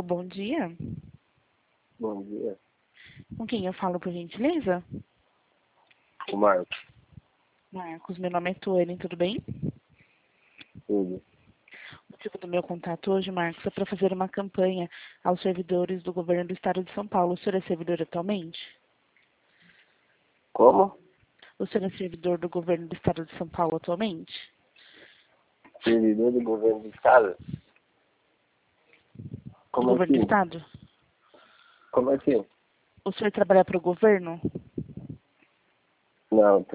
Alô, bom dia. Bom dia. Com quem eu falo, por gentileza? O Marcos. Marcos, meu nome é Tônia, tudo bem? Tudo. O motivo do meu contato hoje, Marcos, é para fazer uma campanha aos servidores do governo do estado de São Paulo. O senhor é servidor atualmente? Como? O senhor é servidor do governo do estado de São Paulo atualmente? Servidor do governo do estado? Do Como governo do assim? estado? Como assim? O senhor trabalha para o governo? Não,